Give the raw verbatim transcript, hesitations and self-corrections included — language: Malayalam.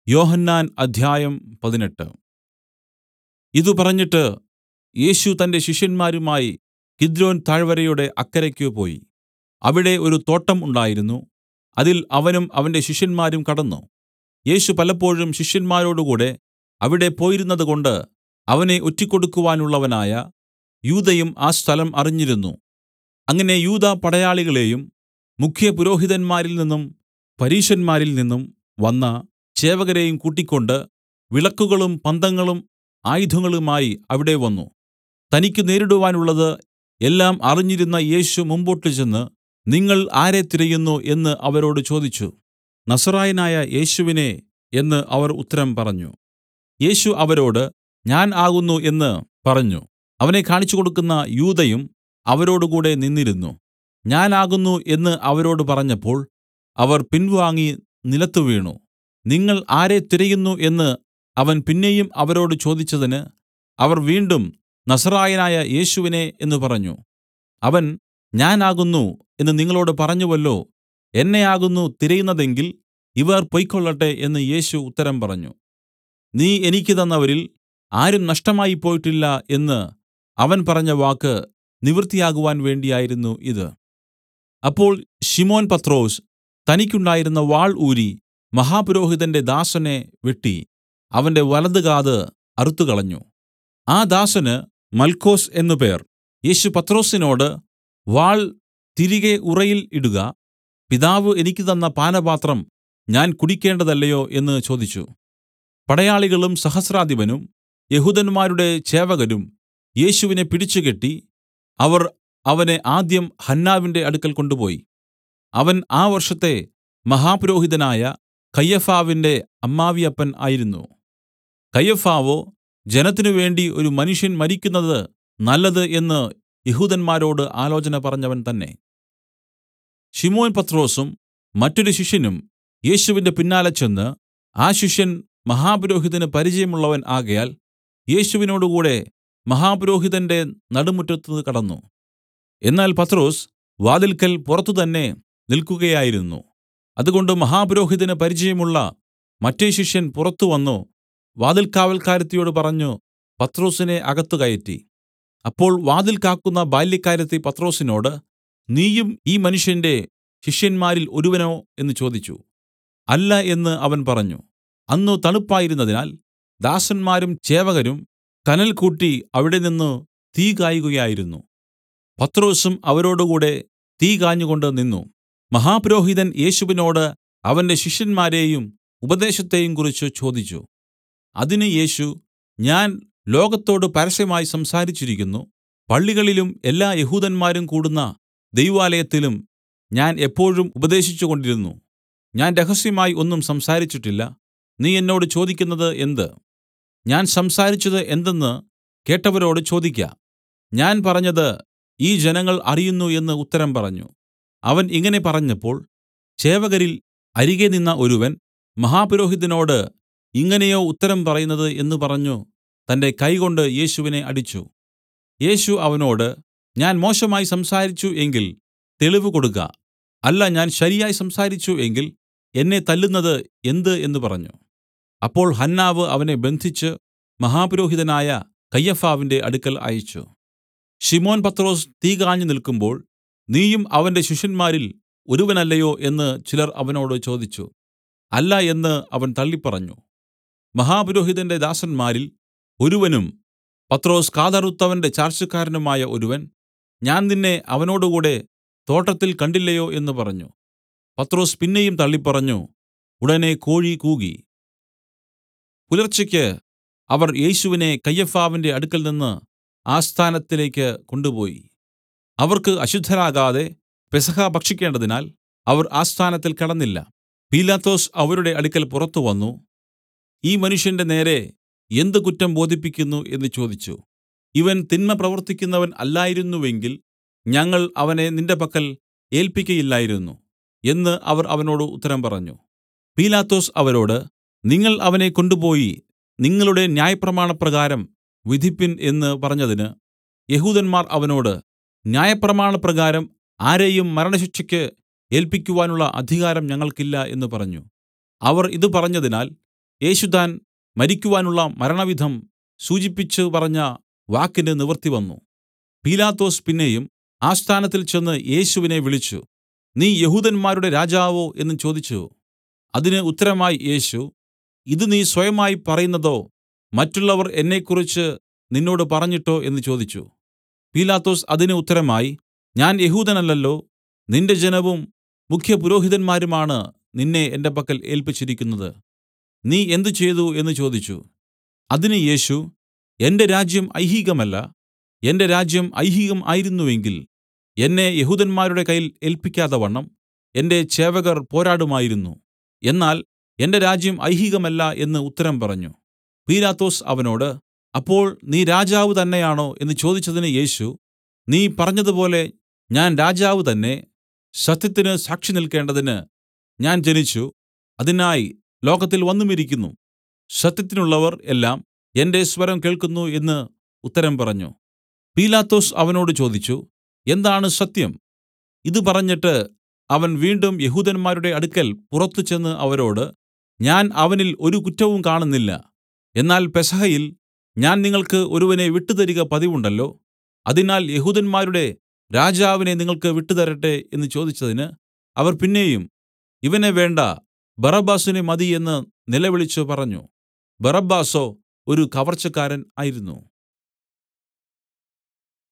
യോഹന്നാൻ അദ്ധ്യായം പതിനെട്ട്. ഇതു പറഞ്ഞിട്ട് യേശു തന്റെ ശിഷ്യന്മാരുമായി കിദ്രോൻ താഴ്വരയുടെ അക്കരയ്ക്ക് പോയി. അവിടെ ഒരു തോട്ടം ഉണ്ടായിരുന്നു. അതിൽ അവനും അവന്റെ ശിഷ്യന്മാരും കടന്നു. യേശു പലപ്പോഴും ശിഷ്യന്മാരോടുകൂടെ അവിടെ പോയിരുന്നതുകൊണ്ട് അവനെ ഒറ്റിക്കൊടുക്കുവാനുള്ളവനായ യൂദയും ആ സ്ഥലം അറിഞ്ഞിരുന്നു. അങ്ങനെ യൂദാ പടയാളികളെയും മുഖ്യപുരോഹിതന്മാരിൽ നിന്നും പരീശന്മാരിൽ നിന്നും വന്ന ചേവകരെയും കൂട്ടിക്കൊണ്ട് വിളക്കുകളും പന്തങ്ങളും ആയുധങ്ങളുമായി അവിടെ വന്നു. തനിക്കു നേരിടുവാനുള്ളത് എല്ലാം അറിഞ്ഞിരുന്ന യേശു മുമ്പോട്ടു ചെന്ന്, നിങ്ങൾ ആരെ തിരയുന്നു എന്ന് അവരോട് ചോദിച്ചു. നസറായനായ യേശുവിനെ എന്ന് അവർ ഉത്തരം പറഞ്ഞു. യേശു അവരോട്, ഞാൻ ആകുന്നു എന്ന് പറഞ്ഞു. അവനെ കാണിച്ചുകൊടുക്കുന്ന യൂദയും അവരോടുകൂടെ നിന്നിരുന്നു. ഞാൻ ആകുന്നു എന്ന് അവരോട് പറഞ്ഞപ്പോൾ അവർ പിൻവാങ്ങി നിലത്തു വീണു. നിങ്ങൾ ആരെ തിരയുന്നു എന്ന് അവൻ പിന്നെയും അവരോട് ചോദിച്ചതിന് അവർ വീണ്ടും നസറായനായ യേശുവിനെ എന്ന് പറഞ്ഞു. അവൻ ഞാൻ ആകുന്നു എന്ന് നിങ്ങളോട് പറഞ്ഞുവല്ലോ. എന്നെ ആകുന്നു തിരയുന്നതെങ്കിൽ ഇവർ പൊയ്ക്കൊള്ളട്ടെ എന്ന് യേശു ഉത്തരം പറഞ്ഞു. നീ എനിക്ക് തന്നവരിൽ ആരും നഷ്ടമായിപ്പോയിട്ടില്ല എന്ന് അവൻ പറഞ്ഞ വാക്ക് നിവൃത്തിയാകുവാൻ വേണ്ടിയായിരുന്നു ഇത്. അപ്പോൾ ശിമോൻ പത്രൊസ് തനിക്കുണ്ടായിരുന്ന വാൾ ഊരി മഹാപുരോഹിതന്റെ ദാസനെ വെട്ടി അവന്റെ വലതുകാത് അറുത്തുകളഞ്ഞു. ആ ദാസന് മൽക്കൊസ് എന്നു പേർ. യേശു പത്രൊസിനോട്, വാൾ തിരികെ ഉറയിൽ ഇടുക. പിതാവ് എനിക്ക് തന്ന പാനപാത്രം ഞാൻ കുടിക്കേണ്ടതല്ലയോ എന്ന് ചോദിച്ചു. പടയാളികളും സഹസ്രാധിപനും യെഹൂദന്മാരുടെ ചേവകരും യേശുവിനെ പിടിച്ചുകെട്ടി അവർ അവനെ ആദ്യം ഹന്നാവിന്റെ അടുക്കൽ കൊണ്ടുപോയി. അവൻ ആ വർഷത്തെ മഹാപുരോഹിതനായ കയ്യഫാവിന്റെ അമ്മാവിയപ്പൻ ആയിരുന്നു. കയ്യഫാവോ ജനത്തിനു വേണ്ടി ഒരു മനുഷ്യൻ മരിക്കുന്നത് നല്ലത് എന്ന് യെഹൂദന്മാരോട് ആലോചന പറഞ്ഞവൻ തന്നെ. ശിമോൻ പത്രൊസും മറ്റൊരു ശിഷ്യനും യേശുവിന്റെ പിന്നാലെ ചെന്ന്, ആ ശിഷ്യൻ മഹാപുരോഹിതന് പരിചയമുള്ളവൻ ആകയാൽ യേശുവിനോടുകൂടെ മഹാപുരോഹിതന്റെ നടുമുറ്റത്ത് കടന്നു. എന്നാൽ പത്രൊസ് വാതിൽക്കൽ പുറത്തു തന്നെ നിൽക്കുകയായിരുന്നു. അതുകൊണ്ട് മഹാപുരോഹിതന് പരിചയമുള്ള മറ്റേ ശിഷ്യൻ പുറത്തു വന്നു വാതിൽകാവല്ക്കാരത്തിയോട് പറഞ്ഞു പത്രൊസിനെ അകത്ത് കയറ്റി. അപ്പോൾ വാതിൽ കാക്കുന്ന ബാല്യക്കാരത്തി പത്രൊസിനോട്, നീയും ഈ മനുഷ്യന്റെ ശിഷ്യന്മാരിൽ ഒരുവനോ എന്ന് ചോദിച്ചു. അല്ല എന്ന് അവൻ പറഞ്ഞു. അന്ന് തണുപ്പായിരുന്നതിനാൽ ദാസന്മാരും ചേവകരും കനൽ കൂട്ടി അവിടെനിന്ന് തീ കായുകയായിരുന്നു. പത്രൊസും അവരോടുകൂടെ തീ കാഞ്ഞുകൊണ്ട് നിന്നു. മഹാപുരോഹിതൻ യേശുവിനോട് അവന്റെ ശിഷ്യന്മാരെയും ഉപദേശത്തെയും കുറിച്ച് ചോദിച്ചു. അതിന് യേശു, ഞാൻ ലോകത്തോട് പരസ്യമായി സംസാരിച്ചിരിക്കുന്നു. പള്ളികളിലും എല്ലാ യെഹൂദന്മാരും കൂടുന്ന ദൈവാലയത്തിലും ഞാൻ എപ്പോഴും ഉപദേശിച്ചുകൊണ്ടിരുന്നു. ഞാൻ രഹസ്യമായി ഒന്നും സംസാരിച്ചിട്ടില്ല. നീ എന്നോട് ചോദിക്കുന്നത് എന്ത്? ഞാൻ സംസാരിച്ചത് എന്തെന്ന് കേട്ടവരോട് ചോദിക്ക. ഞാൻ പറഞ്ഞത് ഈ ജനങ്ങൾ അറിയുന്നു എന്ന് ഉത്തരം പറഞ്ഞു. അവൻ ഇങ്ങനെ പറഞ്ഞപ്പോൾ ചേവകരിൽ അരികെ നിന്ന ഒരുവൻ മഹാപുരോഹിതനോട്, ഇങ്ങനെയോ ഉത്തരം പറയുന്നത് എന്ന് പറഞ്ഞു തന്റെ കൈകൊണ്ട് യേശുവിനെ അടിച്ചു. യേശു അവനോട്, ഞാൻ മോശമായി സംസാരിച്ചു എങ്കിൽ തെളിവ് കൊടുക്ക. അല്ല, ഞാൻ ശരിയായി സംസാരിച്ചു എങ്കിൽ എന്നെ തല്ലുന്നത് എന്ത് എന്ന് പറഞ്ഞു. അപ്പോൾ ഹന്നാവ് അവനെ ബന്ധിച്ച് മഹാപുരോഹിതനായ കയ്യഫാവിന്റെ അടുക്കൽ അയച്ചു. ശിമോൻ പത്രൊസ് തീ കാഞ്ഞു നിൽക്കുമ്പോൾ, നീയും അവന്റെ ശിഷ്യന്മാരിൽ ഒരുവനല്ലയോ എന്ന് ചിലർ അവനോട് ചോദിച്ചു. അല്ല എന്ന് അവൻ തള്ളിപ്പറഞ്ഞു. മഹാപുരോഹിതന്റെ ദാസന്മാരിൽ ഒരുവനും പത്രൊസ് കാതറുത്തവന്റെ ചാർച്ചക്കാരനുമായ ഒരുവൻ, ഞാൻ നിന്നെ അവനോടുകൂടെ തോട്ടത്തിൽ കണ്ടില്ലയോ എന്ന് പറഞ്ഞു. പത്രൊസ് പിന്നെയും തള്ളിപ്പറഞ്ഞു. ഉടനെ കോഴി കൂകി. പുലർച്ചയ്ക്ക് അവർ യേശുവിനെ കയ്യഫാവിന്റെ അടുക്കൽനിന്ന് ആസ്ഥാനത്തിലേക്ക് കൊണ്ടുപോയി. അവർക്ക് അശുദ്ധരാകാതെ പെസഹ ഭക്ഷിക്കേണ്ടതിനാൽ അവർ ആസ്ഥാനത്തിൽ കടന്നില്ല. പീലാത്തോസ് അവരുടെ അടുക്കൽ പുറത്തു വന്നു, ഈ മനുഷ്യന്റെ നേരെ എന്ത് കുറ്റം ബോധിപ്പിക്കുന്നു എന്ന് ചോദിച്ചു. ഇവൻ തിന്മ പ്രവർത്തിക്കുന്നവൻ അല്ലായിരുന്നുവെങ്കിൽ ഞങ്ങൾ അവനെ നിന്റെ പക്കൽ ഏല്പിക്കയില്ലായിരുന്നു എന്ന് അവർ അവനോട് ഉത്തരം പറഞ്ഞു. പീലാത്തോസ് അവരോട്, നിങ്ങൾ അവനെ കൊണ്ടുപോയി നിങ്ങളുടെ ന്യായപ്രമാണപ്രകാരം വിധിപ്പിൻ എന്ന് പറഞ്ഞതിന് യെഹൂദന്മാർ അവനോട്, ന്യായപ്രമാണപ്രകാരം ആരെയും മരണശിക്ഷയ്ക്ക് ഏല്പിക്കുവാനുള്ള അധികാരം ഞങ്ങൾക്കില്ല എന്ന് പറഞ്ഞു. അവർ ഇതു പറഞ്ഞതിനാൽ യേശു താൻ മരിക്കുവാനുള്ള മരണവിധം സൂചിപ്പിച്ചു പറഞ്ഞ വാക്കിന് നിവൃത്തിവന്നു. പീലാത്തോസ് പിന്നെയും ആസ്ഥാനത്തിൽ ചെന്ന് യേശുവിനെ വിളിച്ചു, നീ യെഹൂദന്മാരുടെ രാജാവോ എന്നു ചോദിച്ചു. അതിന് ഉത്തരമായി യേശു, ഇത് നീ സ്വയമായി പറയുന്നതോ മറ്റുള്ളവർ എന്നെക്കുറിച്ച് നിന്നോട് പറഞ്ഞിട്ടോ എന്നു ചോദിച്ചു. പീലാത്തോസ് അതിന് ഉത്തരമായി, ഞാൻ യെഹൂദനല്ലല്ലോ, നിന്റെ ജനവും മുഖ്യപുരോഹിതന്മാരുമാണ് നിന്നെ എന്റെ പക്കൽ ഏല്പിച്ചിരിക്കുന്നത്. നീ എന്ത് ചെയ്തു എന്ന് ചോദിച്ചു. അതിന് യേശു, എന്റെ രാജ്യം ഐഹികമല്ല. എന്റെ രാജ്യം ഐഹികം ആയിരുന്നുവെങ്കിൽ എന്നെ യെഹൂദന്മാരുടെ കയ്യിൽ ഏല്പിക്കാതവണ്ണം എന്റെ ചേവകർ പോരാടുമായിരുന്നു. എന്നാൽ എന്റെ രാജ്യം ഐഹികമല്ല എന്ന് ഉത്തരം പറഞ്ഞു. പീലാത്തോസ് അവനോട്, അപ്പോൾ നീ രാജാവ് തന്നെയാണോ എന്ന് ചോദിച്ചതിന് യേശു, നീ പറഞ്ഞതുപോലെ ഞാൻ രാജാവ് തന്നെ. സത്യത്തിന് സാക്ഷി നിൽക്കേണ്ടതിന് ഞാൻ ജനിച്ചു, അതിനായി ലോകത്തിൽ വന്നുമിരിക്കുന്നു. സത്യത്തിനുള്ളവർ എല്ലാം എന്റെ സ്വരം കേൾക്കുന്നു എന്ന് ഉത്തരം പറഞ്ഞു. പീലാത്തോസ് അവനോട് ചോദിച്ചു, എന്താണ് സത്യം? ഇത് പറഞ്ഞിട്ട് അവൻ വീണ്ടും യെഹൂദന്മാരുടെ അടുക്കൽ പുറത്തു ചെന്ന് അവരോട്, ഞാൻ അവനിൽ ഒരു കുറ്റവും കാണുന്നില്ല. എന്നാൽ പെസഹയിൽ ഞാൻ നിങ്ങൾക്ക് ഒരുവനെ വിട്ടുതരിക പതിവുണ്ടല്ലോ. അതിനാൽ യെഹൂദന്മാരുടെ രാജാവിനെ നിങ്ങൾക്ക് വിട്ടുതരട്ടെ എന്ന് ചോദിച്ചതിന് അവർ പിന്നെയും, ഇവനെ വേണ്ട, ബറബ്ബാസിനെ മതി എന്ന് നിലവിളിച്ചു പറഞ്ഞു. ബറബ്ബാസോ ഒരു കവർച്ചക്കാരൻ ആയിരുന്നു.